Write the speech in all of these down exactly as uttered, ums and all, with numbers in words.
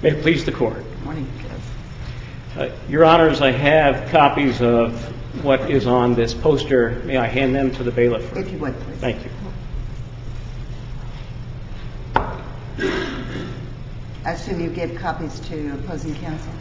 May it please the Court. Good morning. Uh, Your Honors, I have copies of what is on this poster. May I hand them to the bailiff? If you would, please. Thank you. I assume you give copies to opposing counsel.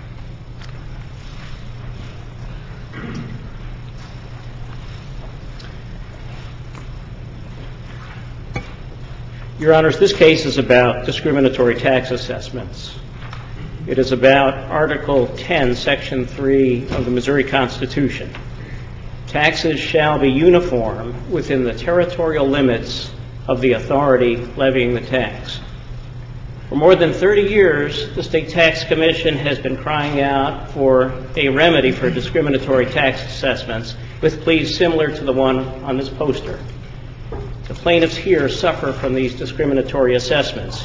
Your Honors, this case is about discriminatory tax assessments. It is about Article ten, Section three of the Missouri Constitution. Taxes shall be uniform within the territorial limits of the authority levying the tax. For more than thirty years, the State Tax Commission has been crying out for a remedy for discriminatory tax assessments with pleas similar to the one on this poster. The plaintiffs here suffer from these discriminatory assessments.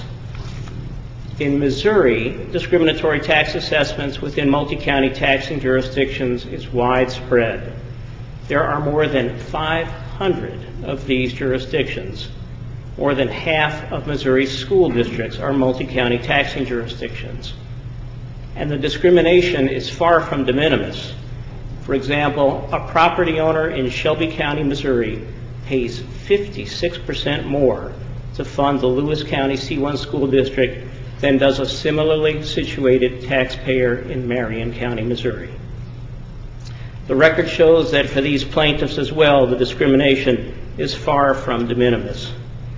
In Missouri, discriminatory tax assessments within multi-county taxing jurisdictions is widespread. There are more than five hundred of these jurisdictions. More than half of Missouri's school districts are multi-county taxing jurisdictions. And the discrimination is far from de minimis. For example, a property owner in Shelby County, Missouri, pays fifty-six percent more to fund the Lewis County C one school district than does a similarly situated taxpayer in Marion County, Missouri. The record shows that for these plaintiffs as well, the discrimination is far from de minimis.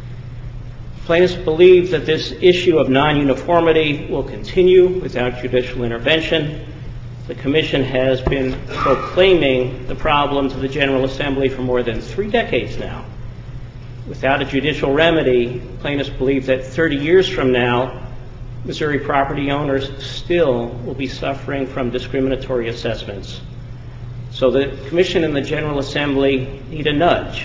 Plaintiffs believe that this issue of non-uniformity will continue without judicial intervention. The Commission has been proclaiming the problem to the General Assembly for more than three decades now. Without a judicial remedy, plaintiffs believe that thirty years from now, Missouri property owners still will be suffering from discriminatory assessments. So the Commission and the General Assembly need a nudge.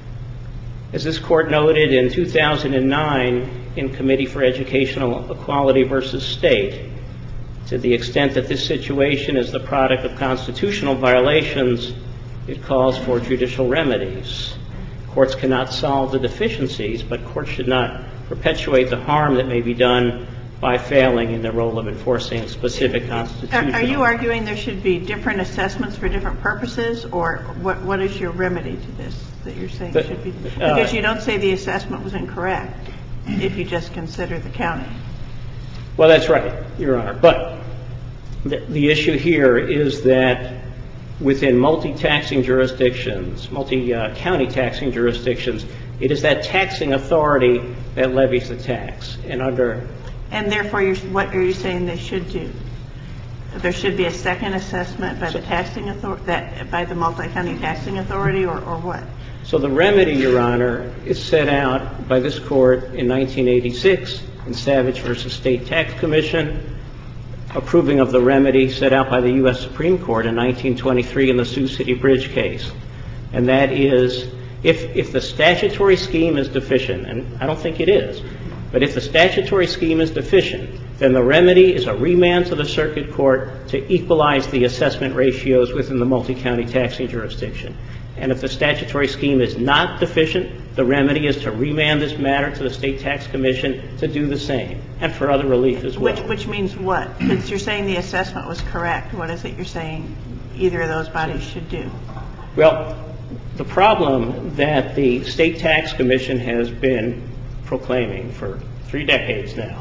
As this Court noted in two thousand nine in Committee for Educational Equality versus State, to the extent that this situation is the product of constitutional violations, it calls for judicial remedies. Courts cannot solve the deficiencies, but courts should not perpetuate the harm that may be done by failing in the role of enforcing specific constitutional. Are you arguing there should be different assessments for different purposes, or what, what is your remedy to this that you're saying but, should be? Uh, because you don't say the assessment was incorrect if you just consider the county. Well, that's right, Your Honor. But the, the issue here is that within multi-taxing jurisdictions, multi-county taxing jurisdictions, it is that taxing authority that levies the tax. And under And therefore, you're, what are you saying they should do? There should be a second assessment by the taxing authority, that by the multi-county taxing authority, or, or what? So the remedy, Your Honor, is set out by this Court in nineteen eighty-six in Savage versus State Tax Commission, approving of the remedy set out by the U S Supreme Court in nineteen twenty-three in the Sioux City Bridge case. And that is, if, if the statutory scheme is deficient, and I don't think it is, but if the statutory scheme is deficient, then the remedy is a remand to the circuit court to equalize the assessment ratios within the multi-county taxing jurisdiction. And if the statutory scheme is not deficient, the remedy is to remand this matter to the State Tax Commission to do the same, and for other relief as well. Which, which means what? Since you're saying the assessment was correct, what is it you're saying either of those bodies should do? Well, the problem that the State Tax Commission has been proclaiming for three decades now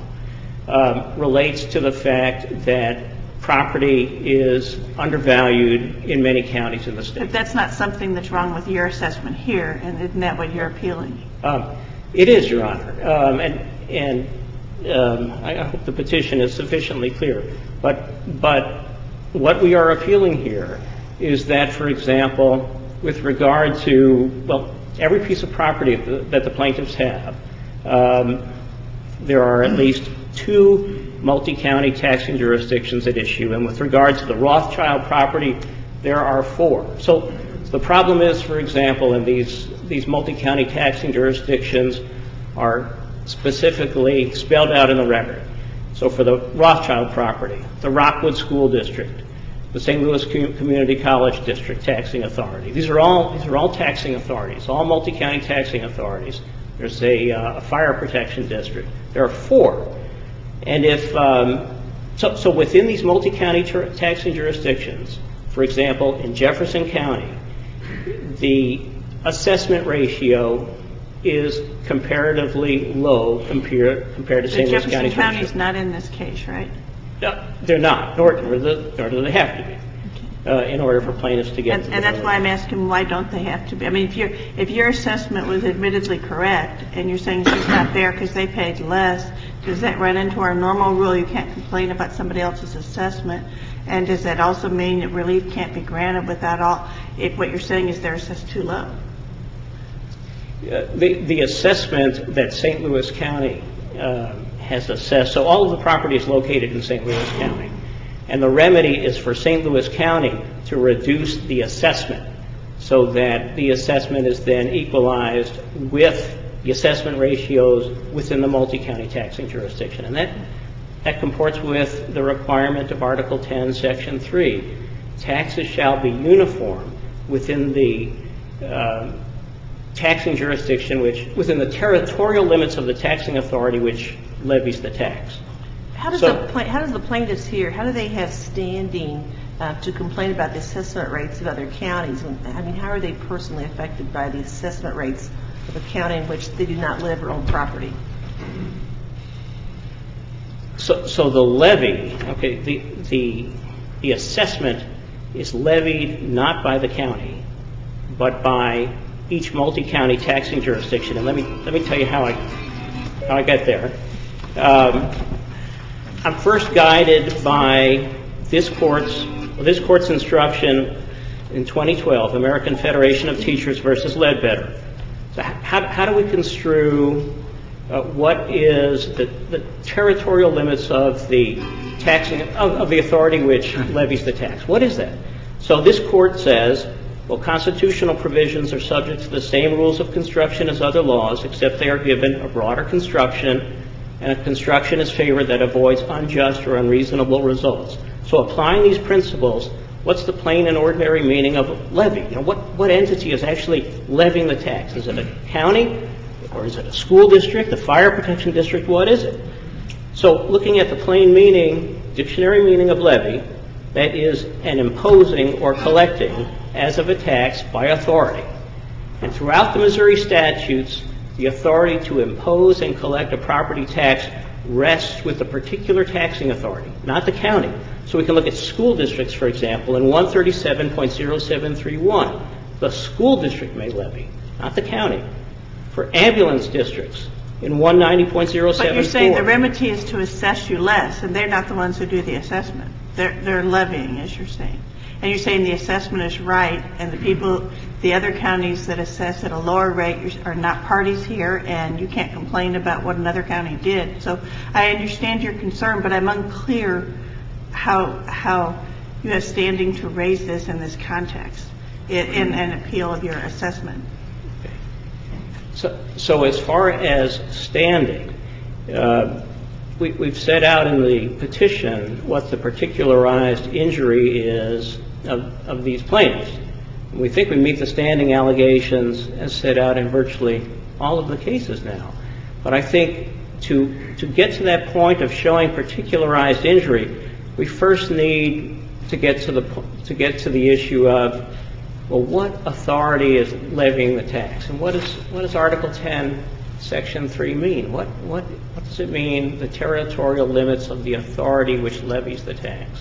um, relates to the fact that property is undervalued in many counties in the state. But that's not something that's wrong with your assessment here, and isn't that what you're appealing? Um, it is, Your Honor, um, and and um, I hope the petition is sufficiently clear. But but what we are appealing here is that, for example, with regard to well, every piece of property that the plaintiffs have, um, there are at least two multi-county taxing jurisdictions at issue, and with regard to the Rothschild property, there are four. So the problem is, for example, in these these multi-county taxing jurisdictions are specifically spelled out in the record. So for the Rothschild property, the Rockwood School District, the Saint Louis Community College District Taxing Authority. These are all these are all taxing authorities, all multi-county taxing authorities. There's a, uh, a fire protection district. There are four. And if, um, so, so within these multi-county ter- taxing jurisdictions, for example, in Jefferson County, the assessment ratio is comparatively low compared compared to Saint Louis Jefferson County. County is not in this case, right? No, they're not, nor, nor, the, nor do they have to be, uh, in order for plaintiffs to get And, to and the that's why I'm asking, why don't they have to be? I mean, if your if your assessment was admittedly correct, and you're saying she's not there because they paid less, does that run into our normal rule? You can't complain about somebody else's assessment, and does that also mean that relief can't be granted without all? If what you're saying is they're assessed too low. Uh, the the assessment that Saint Louis County uh, has assessed, so all of the property is located in Saint Louis County, and the remedy is for Saint Louis County to reduce the assessment so that the assessment is then equalized with the assessment ratios within the multi-county taxing jurisdiction. And that, that comports with the requirement of Article ten, Section three. Taxes shall be uniform within the uh, taxing jurisdiction, which, within the territorial limits of the taxing authority which levies the tax. How does, So- the, pla- how does the plaintiffs here, how do they have standing uh, to complain about the assessment rates of other counties? I mean, how are they personally affected by the assessment rates of a county in which they do not live or own property? So, so the levy, okay, the, the, the assessment is levied not by the county, but by each multi-county taxing jurisdiction. And let me, let me tell you how I, how I get there. Um, I'm first guided by this court's, this court's instruction in twenty twelve, American Federation of Teachers versus Ledbetter. So how, how do we construe uh, what is the, the territorial limits of the taxing, of, of the authority which levies the tax? What is that? So this court says, well, constitutional provisions are subject to the same rules of construction as other laws, except they are given a broader construction, and a construction is favored that avoids unjust or unreasonable results. So applying these principles, what's the plain and ordinary meaning of levy? You know, what, what entity is actually levying the tax? Is it a county, or is it a school district, a fire protection district? What is it? So looking at the plain meaning, dictionary meaning of levy, that is an imposing or collecting as of a tax by authority. And throughout the Missouri statutes, the authority to impose and collect a property tax rests with the particular taxing authority, not the county. So we can look at school districts, for example, in one thirty-seven point oh seven three one. The school district may levy, not the county. For ambulance districts, in one ninety point oh seven four. But you're saying the remedy is to assess you less, and they're not the ones who do the assessment. They're, they're levying, as you're saying. And you're saying the assessment is right, and the people, the other counties that assess at a lower rate are not parties here, and you can't complain about what another county did. So I understand your concern, but I'm unclear how how you have standing to raise this in this context, in, in an appeal of your assessment. So, so as far as standing, uh, we, we've set out in the petition what the particularized injury is of, of these plaintiffs. And we think we meet the standing allegations as set out in virtually all of the cases now. But I think to to get to that point of showing particularized injury, we first need to get to the to get to the issue of, well, what authority is levying the tax, and what is what does Article ten, Section three mean? What what what does it mean? The territorial limits of the authority which levies the tax.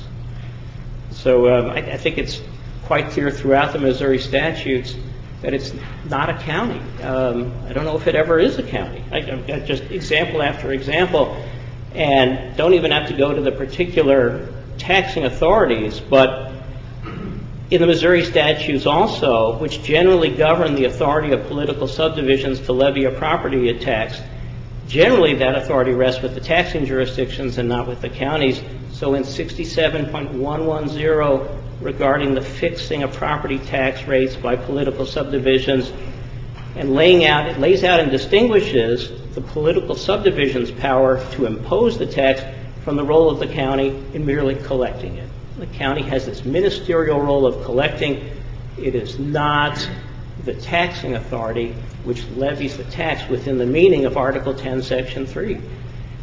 So um, I, I think it's quite clear throughout the Missouri statutes that it's not a county. Um, I don't know if it ever is a county. I, I've got just example after example, and don't even have to go to the particular taxing authorities, but in the Missouri statutes also, which generally govern the authority of political subdivisions to levy a property tax, generally that authority rests with the taxing jurisdictions and not with the counties. So in sixty-seven point one one zero, regarding the fixing of property tax rates by political subdivisions, and laying out, it lays out and distinguishes the political subdivision's power to impose the tax from the role of the county in merely collecting it. The county has this ministerial role of collecting. It is not the taxing authority which levies the tax within the meaning of Article ten, Section three.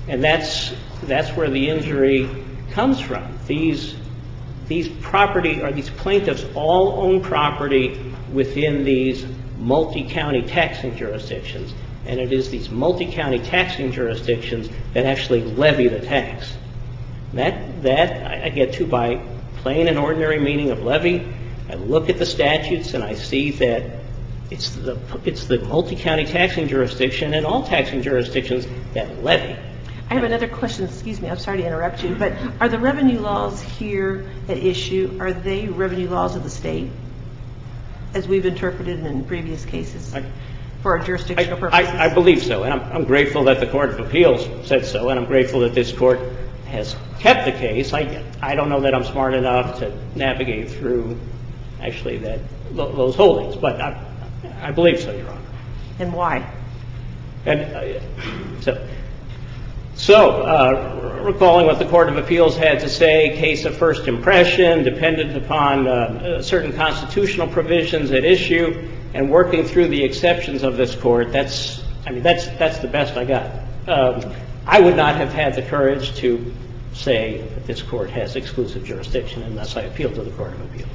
And that's, that's where the injury comes from. These, these property, or these plaintiffs all own property within these multi-county taxing jurisdictions. And it is these multi-county taxing jurisdictions that actually levy the tax. That, that I get to by plain and ordinary meaning of levy. I look at the statutes and I see that it's the, it's the multi-county taxing jurisdiction and all taxing jurisdictions that levy. I have another question. Excuse me. I'm sorry to interrupt you, but are the revenue laws here at issue, are they revenue laws of the state, as we've interpreted in previous cases I, for our jurisdictional I, purposes? I, I believe so, and I'm, I'm grateful that the Court of Appeals said so, and I'm grateful that this Court has kept the case. I, I don't know that I'm smart enough to navigate through actually that those holdings, but I, I believe so, Your Honor. And why? And uh, so, so uh, recalling what the Court of Appeals had to say, case of first impression, dependent upon uh, certain constitutional provisions at issue, and working through the exceptions of this Court, that's, I mean, that's that's the best I got. Um, I would not have had the courage to say that this Court has exclusive jurisdiction unless I appealed to the Court of Appeals.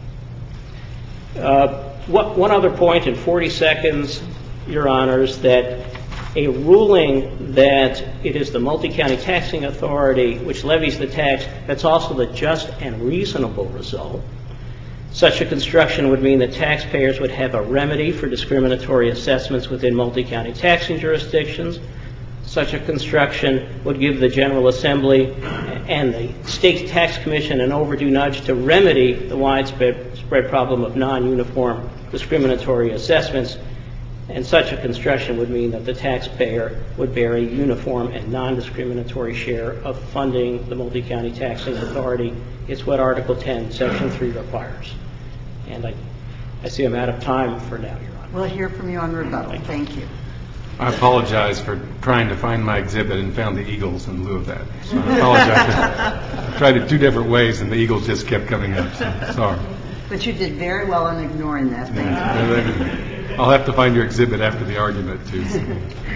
Uh, what, one other point in forty seconds, Your Honors, that a ruling that it is the multi-county taxing authority which levies the tax, that's also the just and reasonable result. Such a construction would mean that taxpayers would have a remedy for discriminatory assessments within multi-county taxing jurisdictions. Such a construction would give the General Assembly and the State Tax Commission an overdue nudge to remedy the widespread spread problem of non-uniform discriminatory assessments. And such a construction would mean that the taxpayer would bear a uniform and non-discriminatory share of funding the multi-county taxing authority. It's what Article ten, Section three requires. And I, I see I'm out of time for now, Your Honor. We'll hear from you on rebuttal. Thank you. I apologize for trying to find my exhibit and found the Eagles in lieu of that. So I apologize. I tried it two different ways, and the Eagles just kept coming up. So sorry. But you did very well in ignoring that. Thank Yeah. you. I'll have to find your exhibit after the argument, too. So.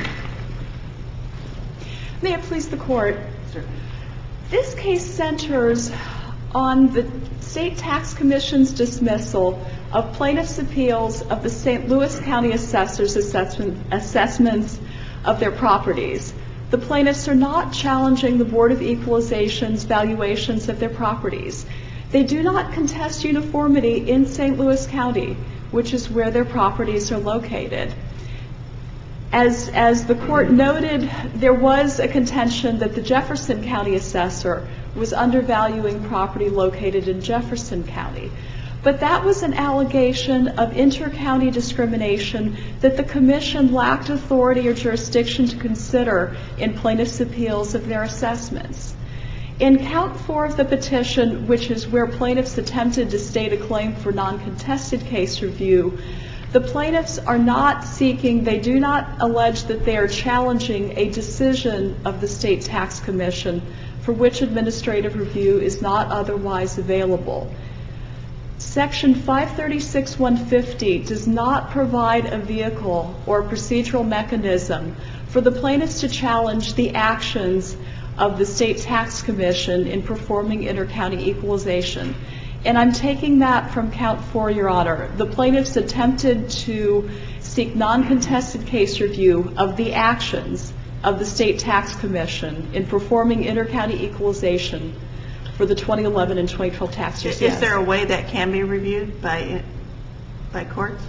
May it please the Court. Sure. This case centers on the State Tax Commission's dismissal of plaintiffs' appeals of the Saint Louis County Assessor's assessment, assessments of their properties. The plaintiffs are not challenging the Board of Equalization's valuations of their properties. They do not contest uniformity in Saint Louis County, which is where their properties are located. As, as the Court noted, there was a contention that the Jefferson County Assessor was undervaluing property located in Jefferson County. But that was an allegation of inter-county discrimination that the Commission lacked authority or jurisdiction to consider in plaintiffs' appeals of their assessments. In count four of the petition, which is where plaintiffs attempted to state a claim for non-contested case review, the plaintiffs are not seeking, they do not allege that they are challenging a decision of the State Tax Commission for which administrative review is not otherwise available. Section five thirty-six one fifty does not provide a vehicle or procedural mechanism for the plaintiffs to challenge the actions of the State Tax Commission in performing inter-county equalization. And I'm taking that from count four, Your Honor. The plaintiffs attempted to seek non-contested case review of the actions of the State Tax Commission in performing inter-county equalization for the twenty eleven and twenty twelve tax years. Is Yes. there a way that can be reviewed by by courts?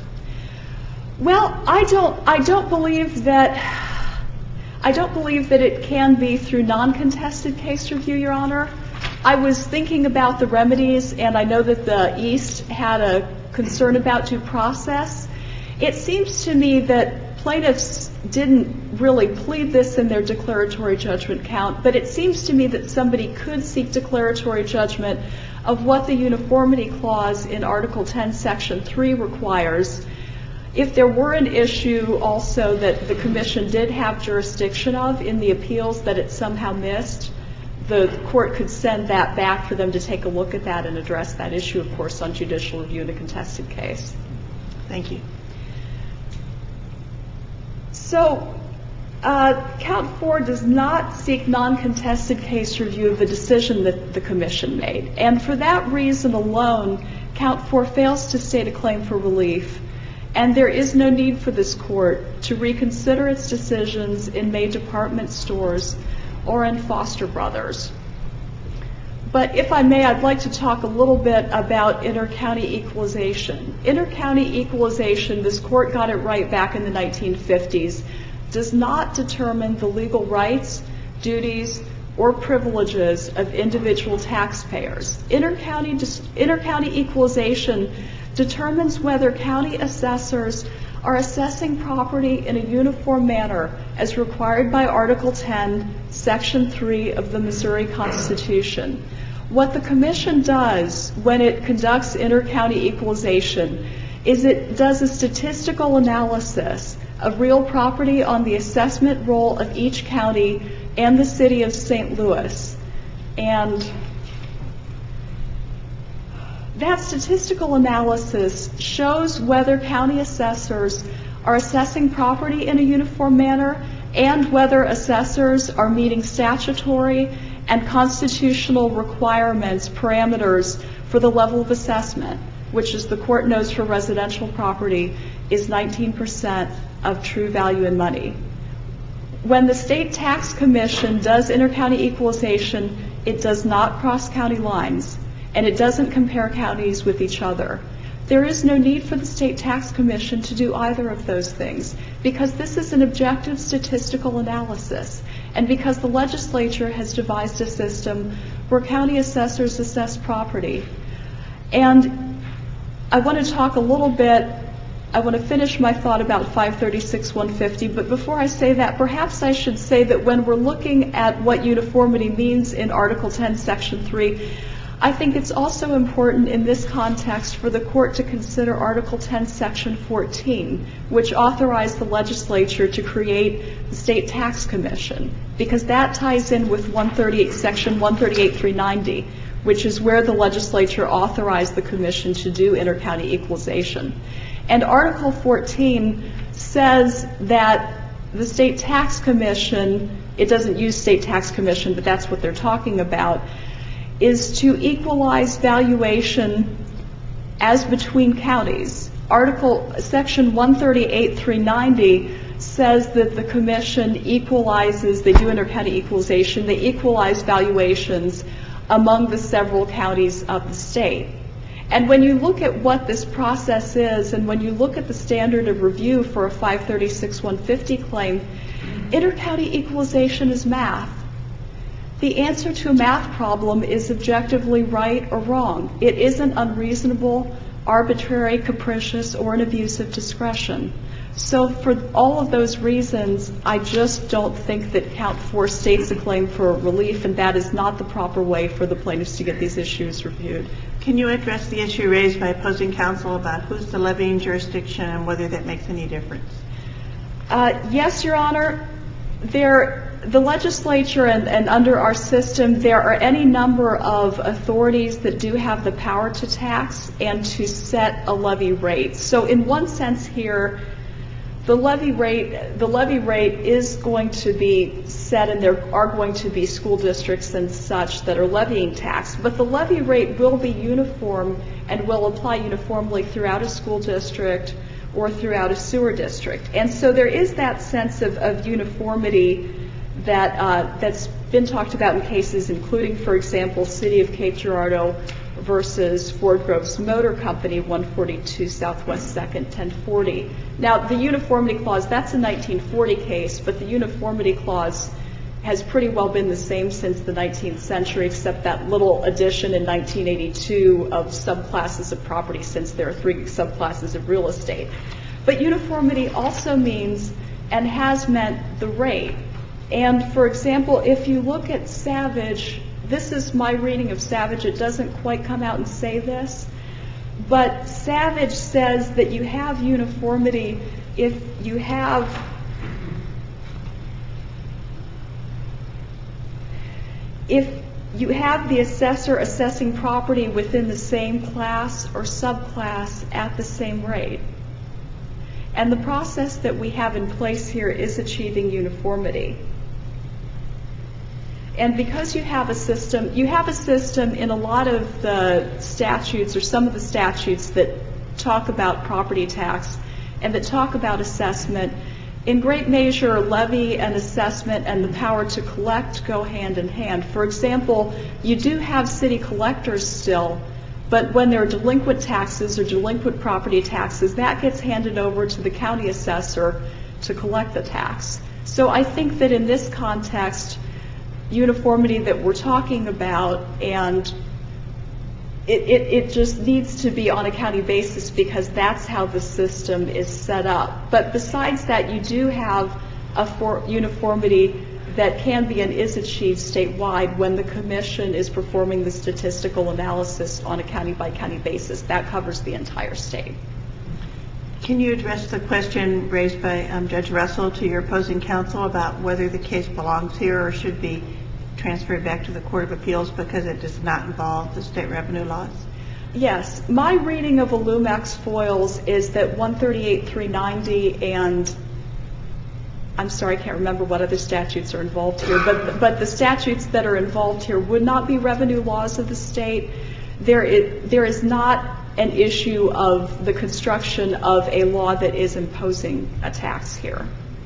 Well, I don't. I don't believe that. I don't believe that it can be through non-contested case review, Your Honor. I was thinking about the remedies, and I know that the East had a concern about due process. It seems to me that plaintiffs didn't really plead this in their declaratory judgment count, but it seems to me that somebody could seek declaratory judgment of what the uniformity clause in Article ten, Section three requires. If there were an issue also that the Commission did have jurisdiction of in the appeals that it somehow missed, the court could send that back for them to take a look at that and address that issue, of course, on judicial review in a contested case. Thank you. So Uh, count four does not seek non-contested case review of the decision that the commission made. And for that reason alone, count four fails to state a claim for relief. And there is no need for this court to reconsider its decisions in May department stores or in Foster Brothers. But if I may, I'd like to talk a little bit about inter-county equalization. Inter-county equalization, this court got it right back in the nineteen fifties, does not determine the legal rights, duties, or privileges of individual taxpayers. Inter-county, inter-county equalization determines whether county assessors are assessing property in a uniform manner as required by Article ten, Section three of the Missouri Constitution. What the commission does when it conducts inter-county equalization is it does a statistical analysis of real property on the assessment roll of each county and the city of Saint Louis. And that statistical analysis shows whether county assessors are assessing property in a uniform manner and whether assessors are meeting statutory and constitutional requirements, parameters for the level of assessment, which, as the court knows for residential property, is nineteen percent of true value in money. When the State Tax Commission does inter-county equalization, it does not cross county lines, and it doesn't compare counties with each other. There is no need for the State Tax Commission to do either of those things because this is an objective statistical analysis and because the legislature has devised a system where county assessors assess property. And I want to talk a little bit, I want to finish my thought about five thirty-six one fifty, but before I say that, perhaps I should say that when we're looking at what uniformity means in Article ten, Section three, I think it's also important in this context for the court to consider Article ten, Section fourteen, which authorized the legislature to create the State Tax Commission, because that ties in with one thirty-eight, Section one thirty-eight three ninety, which is where the legislature authorized the commission to do inter-county equalization. And Article fourteen says that the State Tax Commission, it doesn't use State Tax Commission, but that's what they're talking about, is to equalize valuation as between counties. Article Section one thirty-eight three ninety says that the commission equalizes, they do inter-county equalization, they equalize valuations among the several counties of the state. And when you look at what this process is, and when you look at the standard of review for a five thirty-six one fifty claim, inter-county equalization is math. The answer to a math problem is objectively right or wrong. It isn't unreasonable, arbitrary, capricious, or an abuse of discretion. So for all of those reasons, I just don't think that count four states a claim for relief, and that is not the proper way for the plaintiffs to get these issues reviewed. Can you address the issue raised by opposing counsel about who's the levying jurisdiction and whether that makes any difference? Uh, yes, Your Honor. There, the legislature and, and under our system, there are any number of authorities that do have the power to tax and to set a levy rate. So in one sense here, the levy rate, the levy rate is going to be set, and there are going to be school districts and such that are levying tax, but the levy rate will be uniform and will apply uniformly throughout a school district or throughout a sewer district. And so there is that sense of, of uniformity that, uh, that's been talked about in cases including, for example, City of Cape Girardeau versus Ford Groves Motor Company, one forty-two Southwest second, ten forty. Now, the uniformity clause, that's a nineteen forty case, but the uniformity clause has pretty well been the same since the nineteenth century, except that little addition in nineteen eighty-two of subclasses of property, since there are three subclasses of real estate. But uniformity also means and has meant the rate. And for example, if you look at Savage, this is my reading of Savage, it doesn't quite come out and say this, but Savage says that you have uniformity if you have if you have the assessor assessing property within the same class or subclass at the same rate. And the process that we have in place here is achieving uniformity. And because you have a system, you have a system in a lot of the statutes or some of the statutes that talk about property tax and that talk about assessment. In great measure, levy and assessment and the power to collect go hand in hand. For example, you do have city collectors still, but when there are delinquent taxes or delinquent property taxes, that gets handed over to the county assessor to collect the tax. So I think that in this context, uniformity that we're talking about, and it, it, it just needs to be on a county basis because that's how the system is set up. But besides that, you do have a for uniformity that can be and is achieved statewide when the commission is performing the statistical analysis on a county-by-county basis. That covers the entire state. Can you address the question raised by um, Judge Russell to your opposing counsel about whether the case belongs here or should be transferred back to the Court of Appeals because it does not involve the state revenue laws? Yes. My reading of Illumax foils is that one thirty-eight three ninety and I'm sorry, I can't remember what other statutes are involved here, but but the statutes that are involved here would not be revenue laws of the state. There is, there is not an issue of the construction of a law that is imposing a tax here.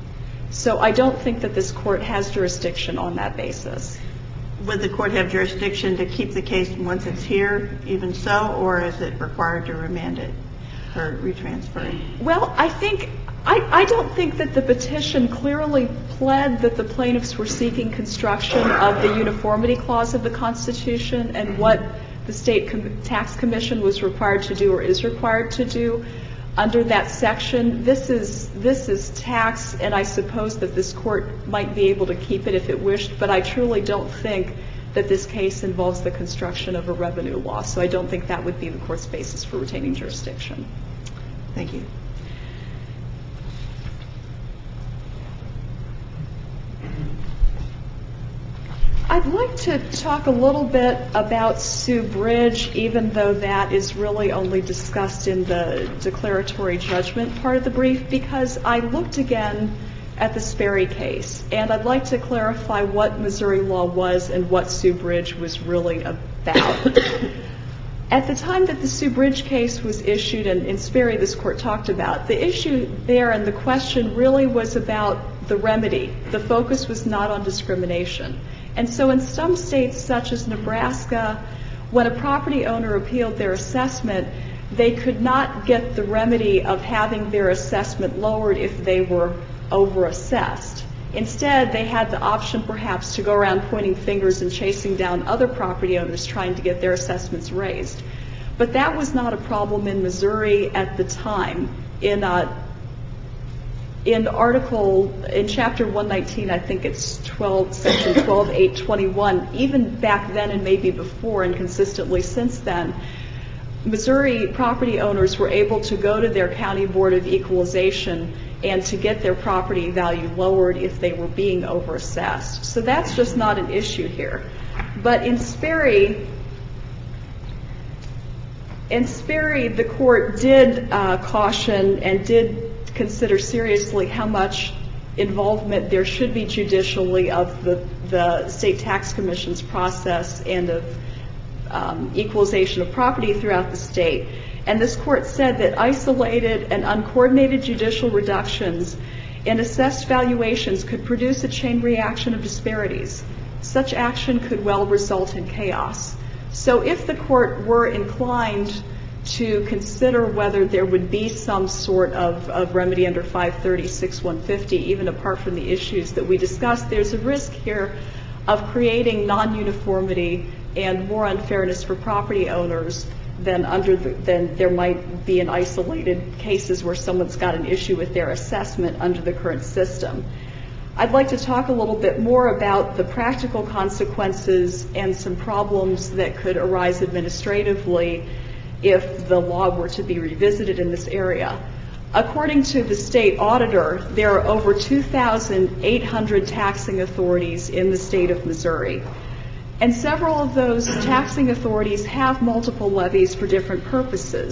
So I don't think that this court has jurisdiction on that basis. Would the court have jurisdiction to keep the case once it's here, even so, or is it required to remand it or retransfer it? Well, I think I, I don't think that the petition clearly pled that the plaintiffs were seeking construction of the uniformity clause of the Constitution and what the state com- tax commission was required to do or is required to do under that section. This is this is tax, and I suppose that this court might be able to keep it if it wished, but I truly don't think that this case involves the construction of a revenue law, so I don't think that would be the court's basis for retaining jurisdiction. Thank you. I'd like to talk a little bit about Sioux Bridge, even though that is really only discussed in the declaratory judgment part of the brief, because I looked again at the Sperry case, and I'd like to clarify what Missouri law was and what Sioux Bridge was really about. At the time that the Sioux Bridge case was issued, and in Sperry this court talked about, the issue there and the question really was about the remedy. The focus was not on discrimination. And so in some states, such as Nebraska, when a property owner appealed their assessment, they could not get the remedy of having their assessment lowered if they were overassessed. Instead, they had the option perhaps to go around pointing fingers and chasing down other property owners trying to get their assessments raised. But that was not a problem in Missouri at the time. In uh, in article, in chapter one nineteen, I think it's twelve, section twelve eight twenty-one, even back then and maybe before and consistently since then, Missouri property owners were able to go to their county board of equalization and to get their property value lowered if they were being overassessed. So that's just not an issue here. But in Sperry, in Sperry, the court did uh, caution and did consider seriously how much involvement there should be judicially of the, the state tax commission's process and of um, equalization of property throughout the state. And this court said that isolated and uncoordinated judicial reductions in assessed valuations could produce a chain reaction of disparities. Such action could well result in chaos. So if the court were inclined to consider whether there would be some sort of, of remedy under five thirty-six one fifty, even apart from the issues that we discussed, there's a risk here of creating non-uniformity and more unfairness for property owners than under the, than there might be in isolated cases where someone's got an issue with their assessment under the current system. I'd like to talk a little bit more about the practical consequences and some problems that could arise administratively if the law were to be revisited in this area. According to the state auditor, there are over two thousand eight hundred taxing authorities in the state of Missouri. And several of those taxing authorities have multiple levies for different purposes.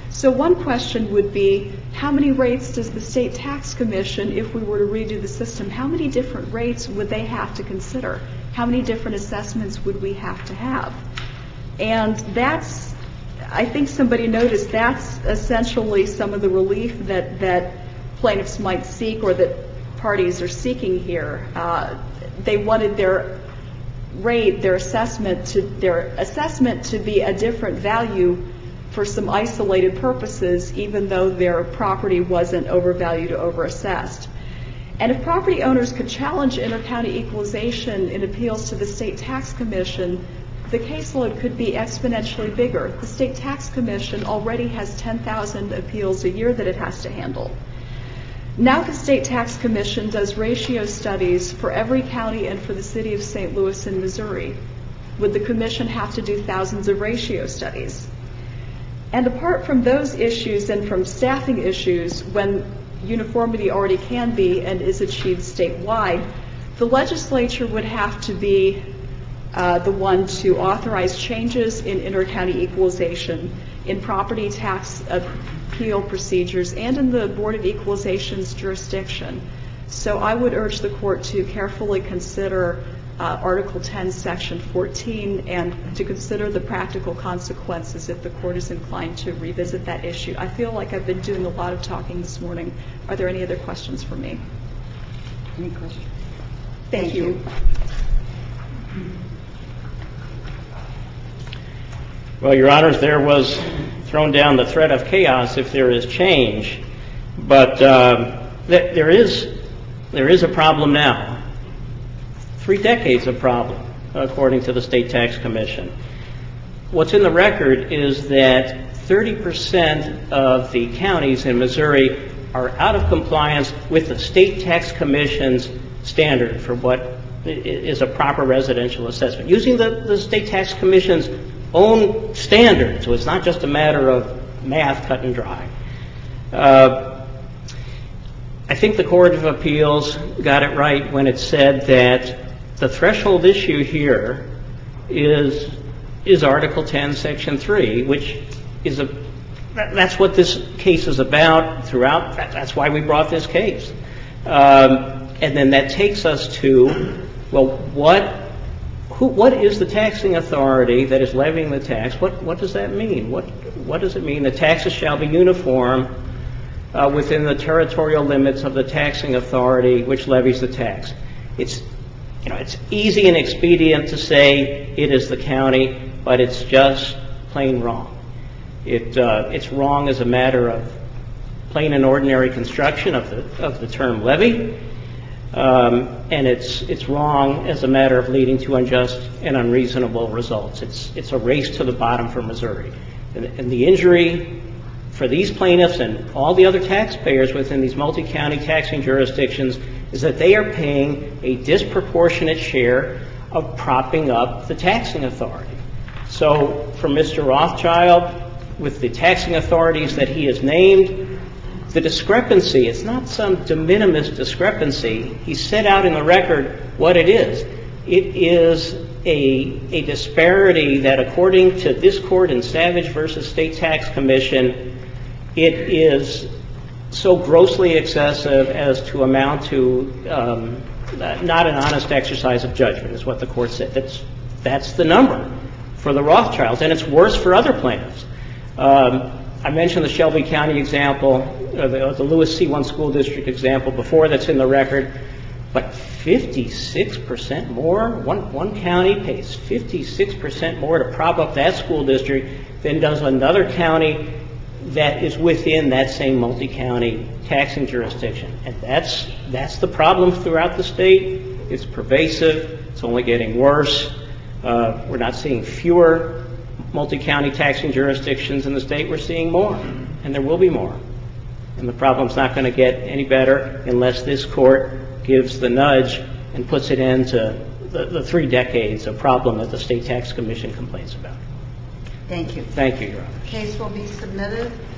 So one question would be, how many rates does the State Tax Commission, if we were to redo the system, how many different rates would they have to consider? How many different assessments would we have to have? And that's, I think somebody noticed, that's essentially some of the relief that, that plaintiffs might seek or that parties are seeking here. Uh, they wanted their rate, their assessment to their assessment to be a different value for some isolated purposes, even though their property wasn't overvalued or overassessed. And if property owners could challenge intercounty equalization in appeals to the State Tax Commission, the caseload could be exponentially bigger. The State Tax Commission already has ten thousand appeals a year that it has to handle. Now the State Tax Commission does ratio studies for every county and for the city of Saint Louis in Missouri. Would the commission have to do thousands of ratio studies? And apart from those issues and from staffing issues, when uniformity already can be and is achieved statewide, the legislature would have to be uh, the one to authorize changes in intercounty equalization, in property tax appeal procedures, and in the Board of Equalization's jurisdiction. So I would urge the court to carefully consider uh, Article ten, Section fourteen, and to consider the practical consequences if the court is inclined to revisit that issue. I feel like I've been doing a lot of talking this morning. Are there any other questions for me? Any questions? Thank, Thank you. you. Well, Your Honors, there was thrown down the threat of chaos if there is change, but um, th- there is there is a problem now. Three decades of problem, according to the State Tax Commission. What's in the record is that thirty percent of the counties in Missouri are out of compliance with the State Tax Commission's standard for what is a proper residential assessment, using the, the State Tax Commission's own standard. So it's not just a matter of math cut and dry. Uh, I think the Court of Appeals got it right when it said that the threshold issue here is is Article ten, Section three, which is a that's what this case is about throughout. That's why we brought this case. Um, and then that takes us to, well, what who, what is the taxing authority that is levying the tax? What what does that mean? What what does it mean? The taxes shall be uniform uh, within the territorial limits of the taxing authority which levies the tax. It's You know, it's easy and expedient to say it is the county, but it's just plain wrong. It uh, it's wrong as a matter of plain and ordinary construction of the of the term levy, um, and it's it's wrong as a matter of leading to unjust and unreasonable results. It's it's a race to the bottom for Missouri, and, and the injury for these plaintiffs and all the other taxpayers within these multi-county taxing jurisdictions is that they are paying a disproportionate share of propping up the taxing authority. So for Mister Rothschild, with the taxing authorities that he has named, the discrepancy, it's not some de minimis discrepancy. He set out in the record what it is. It is a, a disparity that, according to this court in Savage versus State Tax Commission, it is so grossly excessive as to amount to um, not an honest exercise of judgment, is what the court said. That's that's the number for the Rothschilds, and it's worse for other plaintiffs. Um, I mentioned the Shelby County example, uh, the, the Lewis C one school district example before, that's in the record, but fifty-six percent more. One one county pays fifty-six percent more to prop up that school district than does another county that is within that same multi-county taxing jurisdiction. And that's that's the problem throughout the state. It's pervasive. It's only getting worse. Uh, we're not seeing fewer multi-county taxing jurisdictions in the state. We're seeing more, and there will be more. And the problem's not going to get any better unless this court gives the nudge and puts an end to the, the three decades of problem that the State Tax Commission complains about. Thank you. Thank you, Your Honor. Case will be submitted.